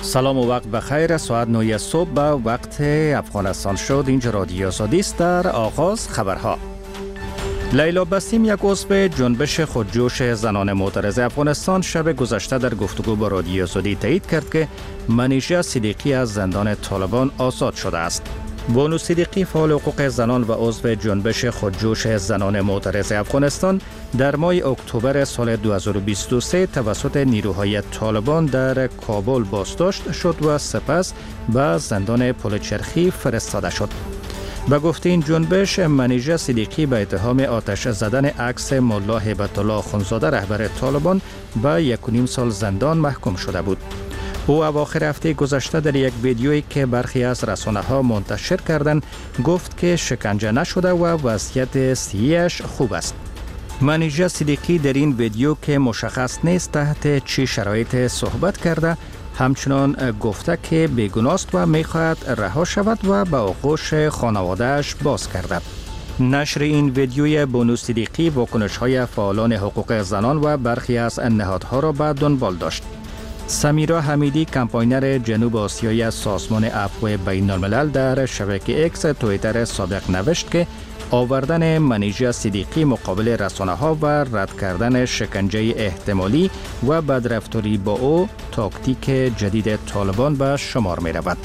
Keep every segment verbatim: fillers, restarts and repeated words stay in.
سلام و وقت بخیر. ساعت نه صبح به وقت افغانستان شد. اینجا رادیو آزادی است. در آغاز خبرها. لیلا بسیم، یک عضو جنبش خودجوش زنان معترض افغانستان، شب گذشته در گفتگو با رادیو آزادی تایید کرد که منیژه صدیقی از زندان طالبان آزاد شده است. بانو صدیقی، فعال حقوق زنان و عضو جنبش خودجوش زنان معترض افغانستان، در ماه اکتبر سال دو هزار و بیست و سه توسط نیروهای طالبان در کابل بازداشت شد و سپس به زندان پلچرخی فرستاده شد. به گفته این جنبش، منیژه صدیقی به اتهام آتش زدن عکس ملا هیبت الله اخوندزاده رهبر طالبان به یک و نیم سال زندان محکوم شده بود. او اواخر هفته گذشته در یک ویدیویی که برخی از رسانه‌ها منتشر کردند گفت که شکنجه نشده و وضعیت صحیحش خوب است. منیژه صدیقی در این ویدیو که مشخص نیست تحت چه شرایط صحبت کرده، همچنان گفته که بیگناه است و می‌خواهد رها شود و به آغوش خانواده‌اش باز گردد. نشر این ویدیوی بانو صدیقی واکنش‌های فعالان حقوق زنان و برخی از نهادها را به دنبال داشت. سمیرا حمیدی، کمپاینر جنوب آسیایی سازمان عفو بین الملل، در شبکه اکس توییتر سابق نوشت که آوردن منیژه صدیقی مقابل رسانه‌ها و رد کردن شکنجه احتمالی و بدرفتاری با او تاکتیک جدید طالبان به شمار می رود.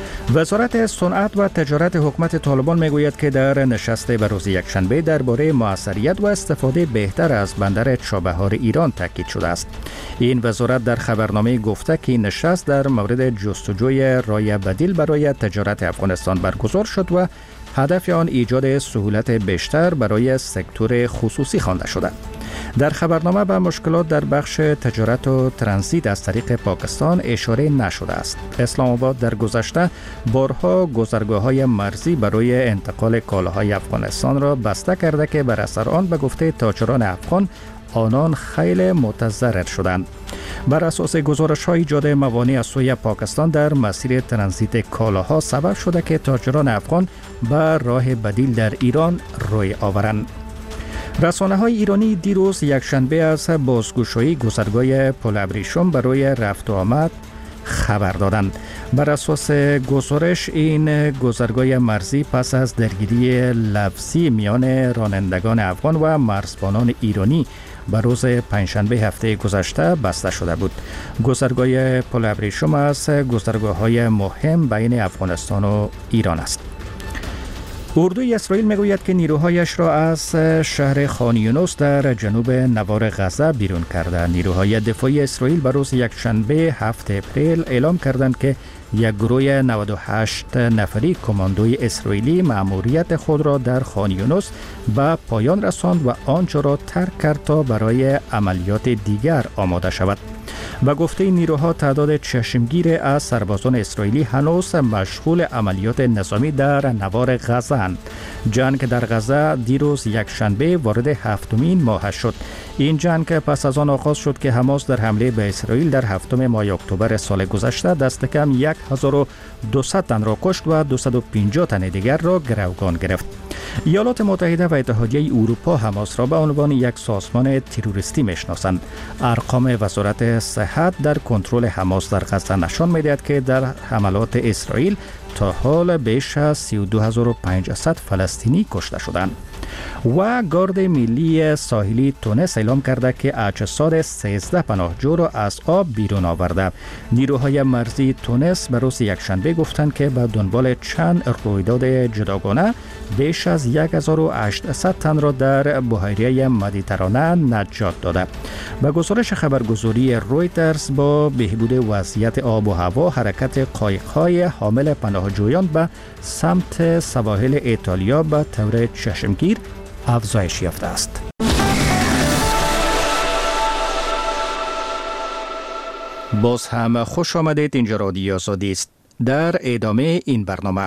وزارت صنعت و تجارت حکومت طالبان میگوید که در نشست به روز یکشنبه درباره موثریت و استفاده بهتر از بندر چابهار ایران تاکید شده است. این وزارت در خبرنامه گفته که این نشست در مورد جستجوی راه بدیل برای تجارت افغانستان برگزار شد و هدف آن ایجاد سهولت بیشتر برای سکتور خصوصی خوانده شده. در خبرنامه به مشکلات در بخش تجارت و ترانزیت از طریق پاکستان اشاره نشده است. اسلام آباد در گذشته بارها گذرگاه‌های مرزی برای انتقال کالاهای افغانستان را بسته کرده که بر اثر آن به گفته تاجران افغان آنان خیلی متضرر شدند. بر اساس گزارش‌های ایجاد موانع از سوی پاکستان در مسیر ترانزیت کالاها سبب شده که تاجران افغان به راه بدیل در ایران روی آورند. رسانه‌های ایرانی دیروز یکشنبه از بازگشایی گذرگاه پل ابریشم برای رفت و آمد خبر دادند. بر اساس گزارش، این گذرگاه مرزی پس از درگیری لفظی میان رانندگان افغان و مرزبانان ایرانی به روز پنجشنبه هفته گذشته بسته شده بود. گذرگاه پل ابریشم از گذرگاه‌های مهم بین افغانستان و ایران است. اردوی اسرائیل میگوید که نیروهایش را از شهر خان یونس در جنوب نوار غزه بیرون کرده. نیروهای دفاعی اسرائیل به روز یکشنبه هفتم اپریل اعلام کردند که یک گروه نود و هشت نفری کماندوی اسرائیلی مأموریت خود را در خان یونس به پایان رساند و آنجا را ترک کرد تا برای عملیات دیگر آماده شود. و گفته نیروها تعداد چشمگیر از سربازان اسرائیلی هنوز مشغول عملیات نظامی در نوار غزه اند. جنگ در غزه دیروز یک شنبه وارد هفتمین ماه شد. این جنگ پس از آن آغاز شد که حماس در حمله به اسرائیل در هفتم ماه اکتبر سال گذشته دست کم یک هزار و دویست تن را کشت و دویست و پنجاه تن دیگر را گروگان گرفت. ایالات متحده و اتحادیه اروپا حماس را به عنوان یک سازمان تروریستی میشناسند. ارقام وزارت صحت در کنترل حماس در غزه نشان می‌دهد که در حملات اسرائیل تا حال بیش از سی و دو هزار و پانصد فلسطینی کشته شدند. و گارد ملی ساحلی تونس اعلام کرده که اجساد سیزده پناهجو را از آب بیرون آورده. نیروهای مرزی تونس به روز یکشنبه گفتند که به دنبال چند رویداد جداگانه بیش از هزار و هشتصد تن را در بحیره مدیترانه نجات داده. به گزارش خبرگزاری رویترز، با بهبود وضعیت آب و هوا، حرکت قایق‌های حامل پناهجویان به سمت سواحل ایتالیا به طور چشمگیر افزایش یافته است. باز هم خوش آمدید. اینجا رادیو آزادی است. در ادامه این برنامه،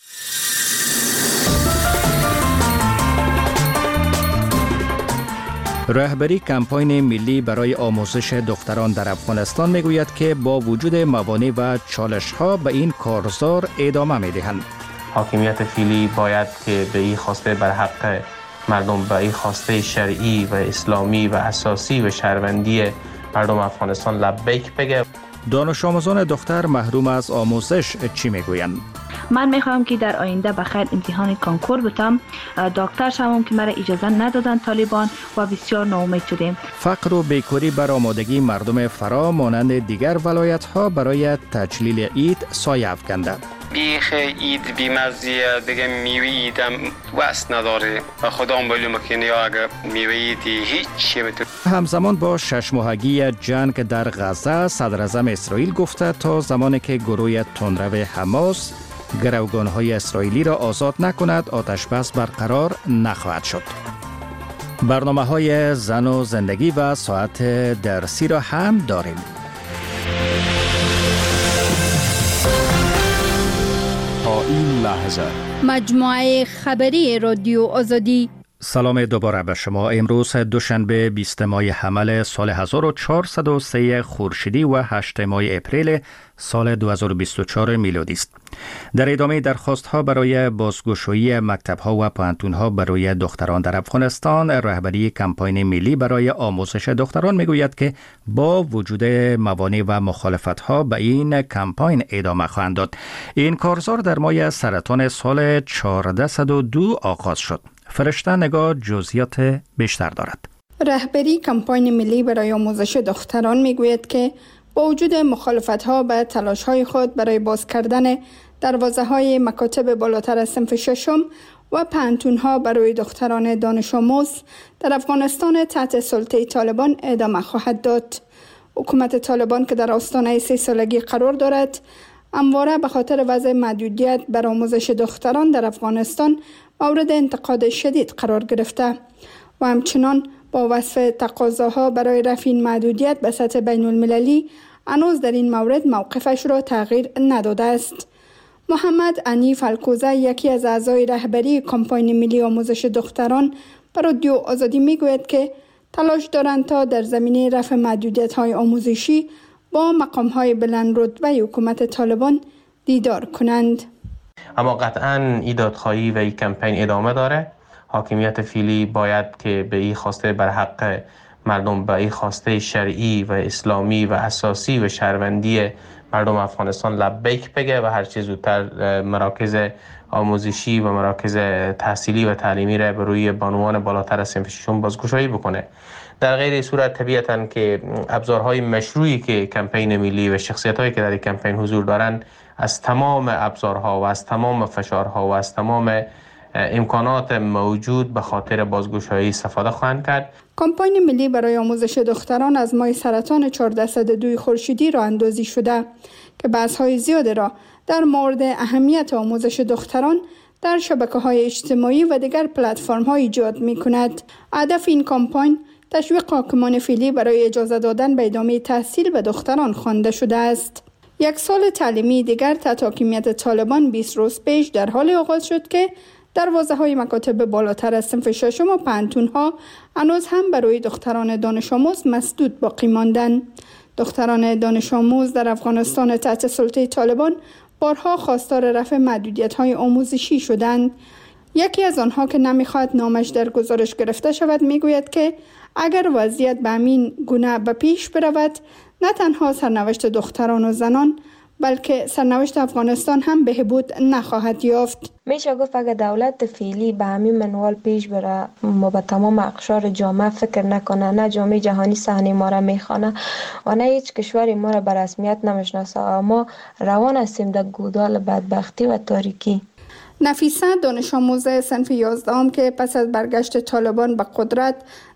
رهبری کمپاین ملی برای آموزش دختران در افغانستان میگوید که با وجود موانع و چالش‌ها به این کارزار ادامه می‌دهند. حاکمیت فعلی باید که به این خواسته بر حق مردم، به این خواسته شرعی و اسلامی و اساسی و شهروندی مردم افغانستان لبیک بگه. دانش آموزان دختر محروم از آموزش چی میگویند؟ من میخوام که در آینده بخیر امتحان کنکور بتم، دکتر شوم که مرا اجازه ندادن طالبان و بسیار ناامید شدیم. فقر و بیکاری بر آمادگی مردم فرا مانند دیگر ولایت ها برای تجلیل عید سایه افکنده. بیخ عید بیمزیه، دیگه میوه ایدم وست نداره و خدا معلومه که نیا اگر میوه ایدی هیچ چی بتونه. همزمان با شش ماهگی جنگ در غزه، صدر اعظم اسرائیل گفته تا زمانی که گروه تندرو حماس گروگان‌های اسرائیلی را آزاد نکند آتش بس برقرار نخواهد شد. برنامه‌های زن و زندگی و ساعت درسی را هم داریم. تا این لحظه مجموعه خبری رادیو آزادی. سلام دوباره به شما. امروز دوشنبه بیست ماه حمل سال هزار و چهارصد و سه خورشیدی و هشت ماه اپریل سال دو هزار و بیست و چهار میلادی است. در ادامه درخواست‌ها برای بازگشایی مکتب‌ها و پوهنتون‌ها برای دختران در افغانستان، رهبری کمپاین ملی برای آموزش دختران میگوید که با وجود موانع و مخالفت‌ها به این کمپاین ادامه خواهند داد. این کارزار در ماه سرطان سال چهارصد و دو آغاز شد. فرشته نگاه جزئیات بیشتر دارد. رهبری کمپاین ملی برای آموزش دختران میگوید که با وجود مخالفت‌ها به تلاش‌های خود برای باز کردن دروازه‌های مکاتب بالاتر از صنف ششم و پوهنتون‌ها برای دختران دانش آموز در افغانستان تحت سلطه طالبان ادامه خواهد داد. حکومت طالبان که در آستانه سه سالگی قرار دارد، همواره به خاطر وضع محدودیت بر آموزش دختران در افغانستان مورد انتقاد شدید قرار گرفته و همچنان با وصف تقاضاها برای رفع این محدودیت به سطح بین المللی هنوز در این مورد موقفش را تغییر نداده است. محمد انیف الکوزه، یکی از اعضای رهبری کمپاین ملی آموزش دختران، به رادیو آزادی میگوید که تلاش دارند تا در زمینه رفع محدودیت‌های آموزشی با مقام‌های بلند رتبه حکومت طالبان دیدار کنند. اما قطعاً این دادخواهی و این کمپین ادامه داره. حاکمیت فعلی باید که به این خواسته بر حق مردم، به این خواسته شرعی و اسلامی و اساسی و شهروندی مردم افغانستان لبیک بگه و هر چه زودتر مراکز آموزشی و مراکز تحصیلی و تعلیمی را به روی بانوان بالاتر از صنف ششم بازگشایی بکنه. در غیر صورت طبیعتاً که ابزارهای مشروعی که کمپین ملی و شخصیت‌هایی که در این کمپین حضور دارند از تمام ابزارها و از تمام فشارها و از تمام امکانات موجود به خاطر بازگشایی استفاده خواهند کرد. کمپاین ملی برای آموزش دختران از ماه سرطان چهارصد و دو خورشیدی راه اندازی شده که بحث‌های زیاد را در مورد اهمیت آموزش دختران در شبکه‌های اجتماعی و دیگر پلتفرم‌ها ایجاد می‌کند. هدف این کمپاین تشویق حاکمان فعلی برای اجازه دادن به ادامه تحصیل به دختران خوانده شده است. یک سال تعلیمی دیگر تحت حاکمیت طالبان بیست روز پیش در حال آغاز شد که دروازه‌های مکاتب بالاتر از صنف ششم و پوهنتون‌ها هنوز هم برای دختران دانش آموز مسدود باقی ماندند. دختران دانش آموز در افغانستان تحت سلطه طالبان بارها خواستار رفع محدودیت‌های آموزشی شدند. یکی از آنها که نمی‌خواهد نامش در گزارش گرفته شود میگوید که اگر وضعیت به همین گونه به پیش برود، نه تنها سرنوشت دختران و زنان بلکه سرنوشت افغانستان هم بهبود نخواهد یافت. میشه گفت اگر دولت فعلی به همین منوال پیش بره، ما به تمام اقشار جامعه فکر نکنه، نه جامعه جهانی صحنه ما را میخوانه و نه هیچ کشوری ما را به رسمیت نمیشناسه، ما روان هستیم در گودال بدبختی و تاریکی. نفیسه، دانش آموز صنف یازدهم که پس از برگشت طالبان به قدرت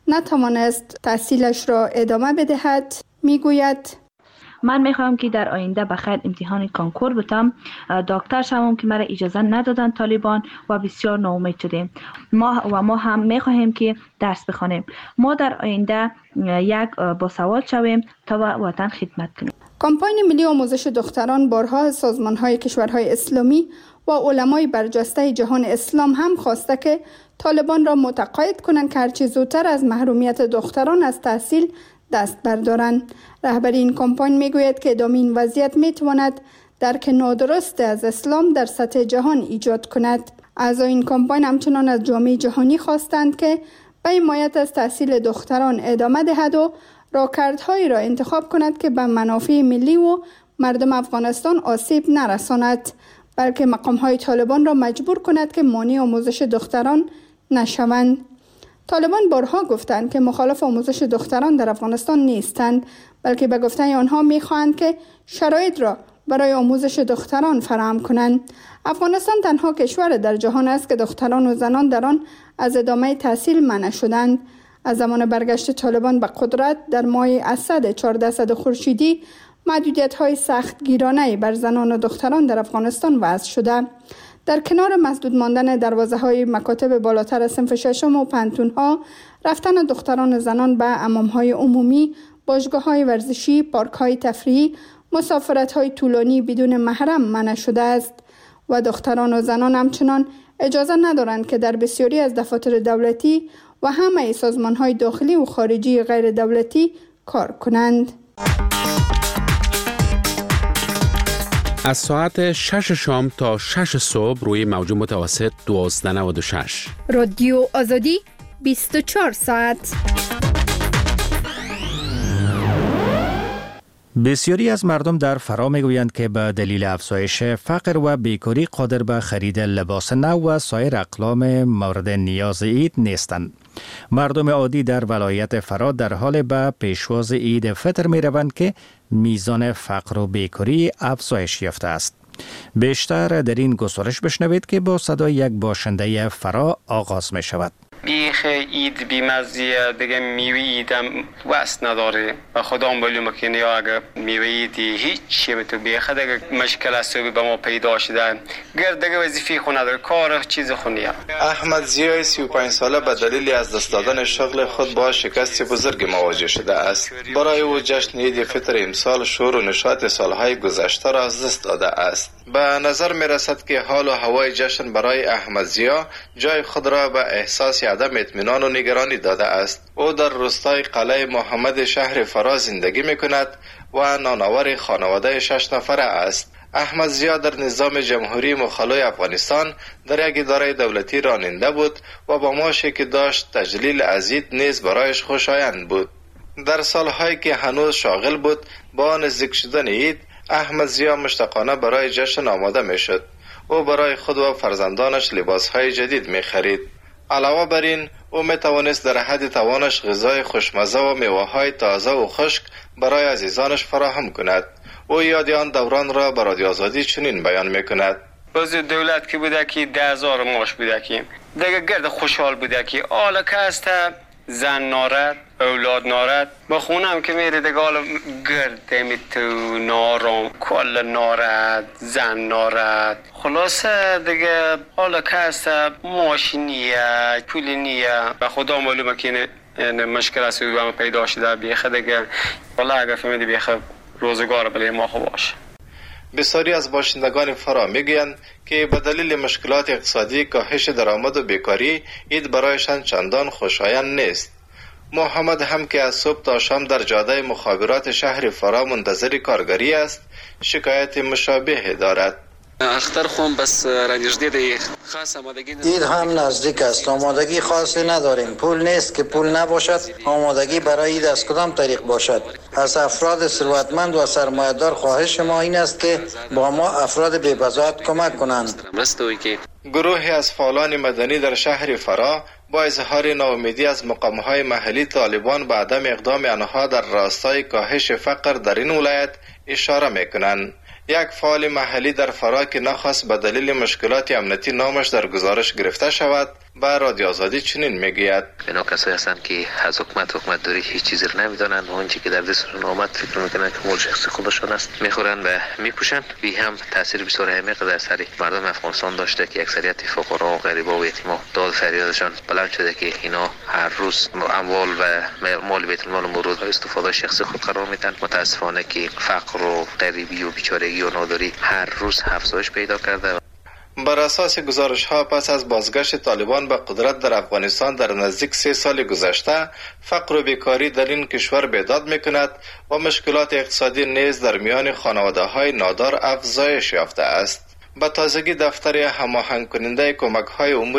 نتوانست تحصیلش را ادامه بدهد، میگوید من میخوام که در آینده بخیر امتحان کنکور بتم، دکتر شوم که مرا اجازه ندادن طالبان و بسیار ناامید شدیم. ما و ما هم میخواهیم که درس بخوانیم. ما در آینده یک باسواد شویم تا وطن خدمت کنیم. کمپاین ملی آموزش دختران بارها سازمان‌های کشورهای اسلامی و علمای برجسته جهان اسلام هم خواسته که طالبان را متقاعد کنند که هرچه زودتر از محرومیت دختران از تحصیل دست بردارند. رهبری این کمپاین میگوید که ادامه این وضعیت میتواند درک نادرست از اسلام در سطح جهان ایجاد کند. اعضای این کمپاین همچنان از جامعه جهانی خواستند که به حمایت از تحصیل دختران ادامه دهد و راهکردهایی را انتخاب کند که به منافع ملی و مردم افغانستان آسیب نرساند، بلکه مقام‌های طالبان را مجبور کند که مانع آموزش دختران نشوند. طالبان بارها گفتند که مخالف آموزش دختران در افغانستان نیستند، بلکه به گفته آنها می‌خواهند که شرایط را برای آموزش دختران فراهم کنند. افغانستان تنها کشور در جهان است که دختران و زنان در آن از ادامه تحصیل منع شدند. از زمان برگشت طالبان به قدرت در ماه اسد چهاردهصد خورشیدی محدودیت‌های سختگیرانه بر زنان و دختران در افغانستان وضع شده. در کنار مسدود ماندن دروازه‌های مکاتب بالاتر از صنف ششم و پانتون‌ها، رفتن دختران و زنان به حمام‌های عمومی، باشگاه‌های ورزشی، پارک‌های تفریحی، مسافرت‌های طولانی بدون محرم منع شده است و دختران و زنان همچنان اجازه ندارند که در بسیاری از دفاتر دولتی و همه سازمان‌های داخلی و خارجی غیر دولتی کار کنند. از ساعت شش شام تا شش صبح روی موج متوسط دوازده و نود و شش. رادیو آزادی بیست و چهار ساعت. بسیاری از مردم در فرا میگویند که به دلیل افزایش فقر و بیکاری قادر به خرید لباس نو و سایر اقلام مورد نیاز عید نیستند. مردم عادی در ولایت فرا در حال به پیشواز عید فطر می روند که میزان فقر و بیکاری افزایش یافته است. بیشتر در این گزارش بشنوید که با صدای یک باشنده فرا آغاز می شود. بیخ عید بیمزیه دیگه میوه ایدم وست نداره و خدا معلومه که نیا اگه میوه ایدی هیچی به تو بیخه دیگه مشکل است به ما پیدا شده گرد دیگه وظیفه خو نداره کار چیز خو نیه. احمد ضیای سی و پنج ساله به دلیل از دست دادن شغل خود با شکست بزرگ مواجه شده است. برای او جشن عید فطر امسال شور و نشاط سالهای گذشته را از دست داده است. به نظر می رسد که حال و هوای جشن برای احمد ضیا جای خود را به احساس عدم اطمینان و نگرانی داده است. او در روستای قلعه محمد شهر فرا زندگی می کند و نانآور خانواده شش نفره است. احمد ضیا در نظام جمهوری مخالف افغانستان در یک اداره دولتی راننده بود و با معاشی که داشت تجلیل از عید نیز برایش خوشایند بود. در سالهایی که هنوز شاغل بود با نزدیک شدن عید احمد ضیا مشتاقانه برای جشن آماده می شد. او برای خود و فرزندانش لباسهای جدید می خرید. علاوه بر این او می توانست در حد توانش غذای خوشمزه و میوه‌های تازه و خشک برای عزیزانش فراهم کند. او یاد آن دوران را به رادیو آزادی چنین بیان می کند. باز دولت که بوده که ده هزار معاش بوده که دیگه گرد خوشحال بوده که آلا که هسته زن نارد اولاد نارد با خونم که میره دیگه حالا گرده می تو نارم کل نارد زن نارد خلاصه دیگه حالا که هسته ماشینیه پولی نیه و خدا معلومه که این مشکل است و همه پیدا شده بیخه دیگه والا اگر فهمیدی بیخه روزگار بله ما خوب باشه. بسیاری از باشندگان فرا میگویند که به دلیل مشکلات اقتصادی کاهش درآمد و بیکاری عید برایشان چندان خوشایند نیست. محمد هم که از صبح تا شام در جاده مخابرات شهر فرا منتظر کارگری است شکایت مشابه دارد. اختر خون بس رنجده دی خاص آمادگی عید هم نزدیک است. آمادگی خاصی نداریم. پول نیست که پول نباشد. آمادگی برای عید از کدام طریق باشد؟ از افراد ثروتمند و سرمایه‌دار خواهش ما این است که با ما افراد بی‌بضاعت کمک کنند. گروهی از فعالان مدنی در شهر فرا با اظهار ناامیدی از مقام‌های محلی طالبان به عدم اقدام آنها در راستای کاهش فقر در این ولایت اشاره می‌کنند. یک فعال محلی در فرا که نخواست به دلیل مشکلات امنیتی نامش در گزارش گرفته شود به رادیو آزادی چنین میگوید. اینا کسایی هستند که از حکومت حکومت داری هیچ چیزی رو نمیدونن و اونچه که در دستشون آمد فکر میکنن که مول شخصی خودشون است میخورن و میپوشن. بی هم تاثیر بسیار عمیق در سر مردم افغانستان داشته که اکثریت فقرا و غریبا و یتیما داد فریادشان بلند شده که اینا هر روز اموال و مال بیت المال مورد استفاده شخصی خود قرار میدن. متاسفانه که فقر و غریبی و بیچارگی و ناداری هر روز افزایش پیدا کرده. بر اساس گزارش ها پس از بازگشت طالبان به قدرت در افغانستان در نزدیک سه سال گذشته فقر و بیکاری در این کشور بیداد می کند و مشکلات اقتصادی نیز در میان خانواده های نادار افزایش یافته است. به تازگی دفتر هماهنگ کننده کمک های امور